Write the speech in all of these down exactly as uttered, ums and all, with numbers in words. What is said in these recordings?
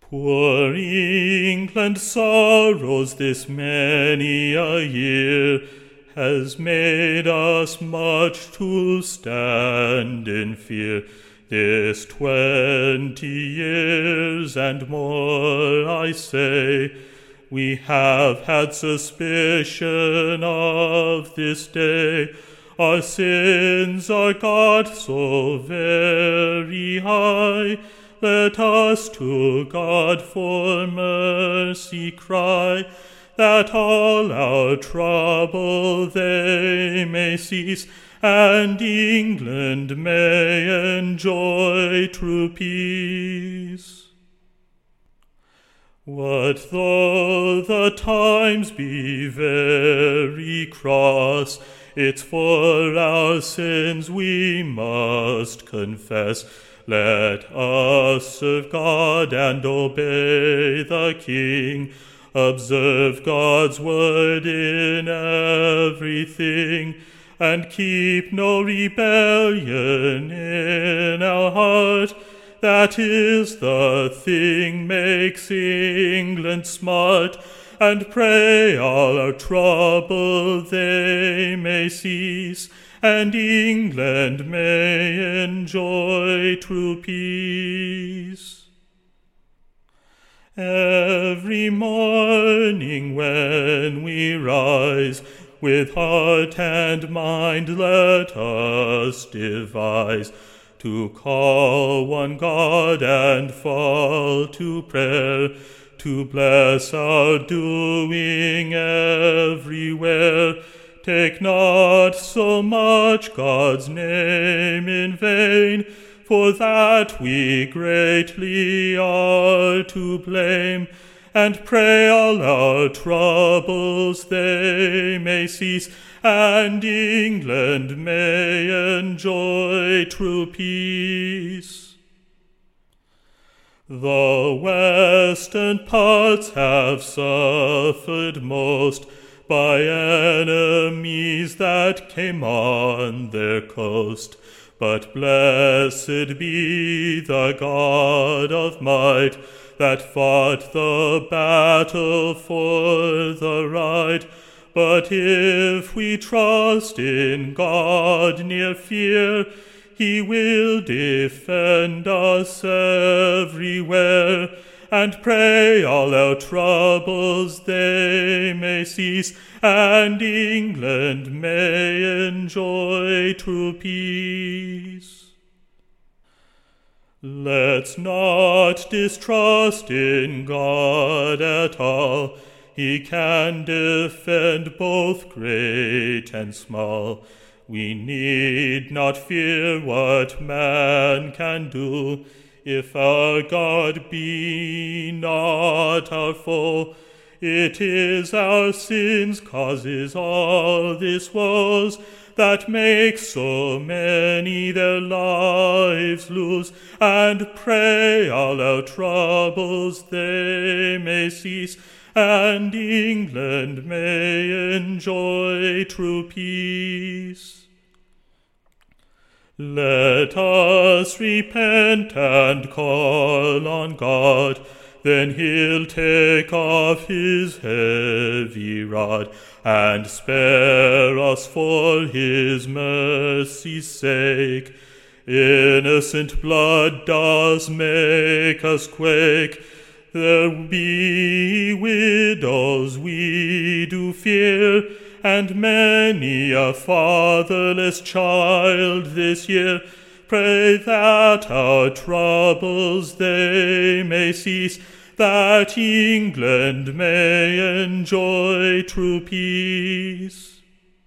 Poor England sorrows this many a year, has made us much to stand in fear. This twenty years and more, I say, we have had suspicion of this day. Our sins are got so very high, let us to God for mercy cry, that all our trouble they may cease, and England may enjoy true peace. What though the times be very cross, it's for our sins we must confess. Let us serve God and obey the King, observe God's word in everything, and keep no rebellion in our heart. That is the thing makes England smart, and pray all our trouble they may cease, and England may enjoy true peace. Every morning when we rise, with heart and mind let us devise, to call one God and fall to prayer, to bless our doing everywhere. Take not so much God's name in vain, for that we greatly are to blame, and pray all our troubles they may cease, and England may enjoy true peace. The western parts have suffered most by enemies that came on their coast, but blessed be the God of might, that fought the battle for the right. But if we trust in God near fear, He will defend us everywhere, and pray all our troubles they may cease, and England may enjoy true peace. Let's not distrust in God at all. He can defend both great and small. We need not fear what man can do, if our God be not our foe. It is our sins causes all this woes, that make so many their lives lose, and pray all our troubles they may cease, and England may enjoy true peace. Let us repent and call on God, then He'll take off His heavy rod, and spare us for His mercy's sake. Innocent blood does make us quake. There be widows we do fear, and many a fatherless child this year. Pray that our troubles they may cease, that England may enjoy true peace.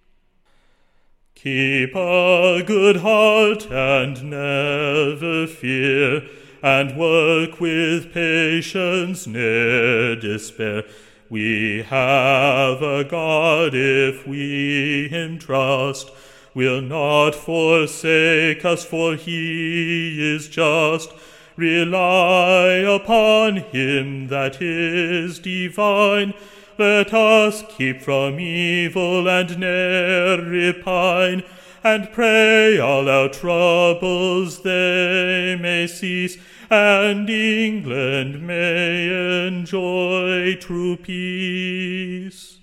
Keep a good heart and never fear, and work with patience, ne'er despair. We have a God, if we Him trust, will not forsake us, for He is just. Rely upon Him that is divine. Let us keep from evil and ne'er repine, and pray all our troubles they may cease, and England may enjoy true peace.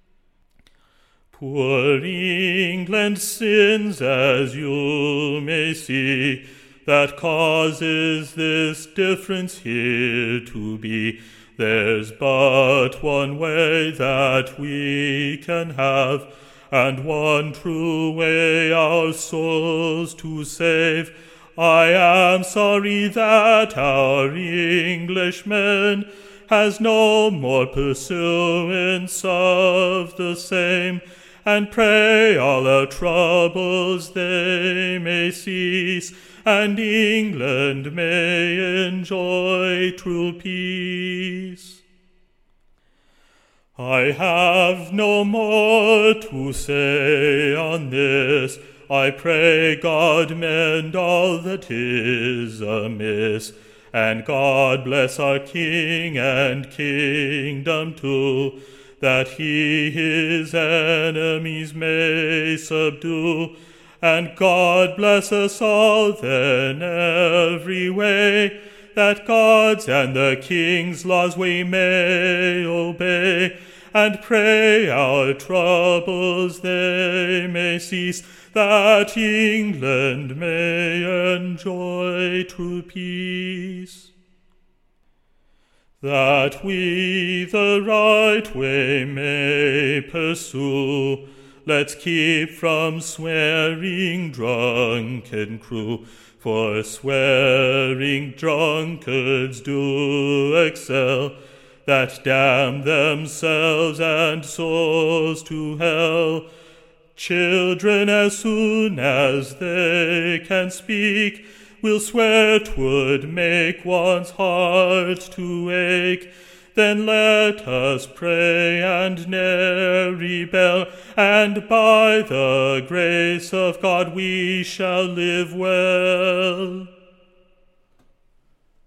Poor England sins, as you may see, that causes this difference here to be. There's but one way that we can have, and one true way our souls to save. I am sorry that our Englishman has no more pursuance of the same, and pray all our troubles they may cease, and England may enjoy true peace. I have no more to say on this. I pray God mend all that is amiss, and God bless our King and kingdom too, that he his enemies may subdue. And God bless us all then every way, that God's and the King's laws we may obey, and pray our troubles they may cease, that England may enjoy true peace. That we the right way may pursue, let's keep from swearing drunken crew, for swearing drunkards do excel, that damn themselves and souls to hell. Children, as soon as they can speak, will swear 'twould make one's heart to ache. Then let us pray and ne'er rebel, and by the grace of God we shall live well.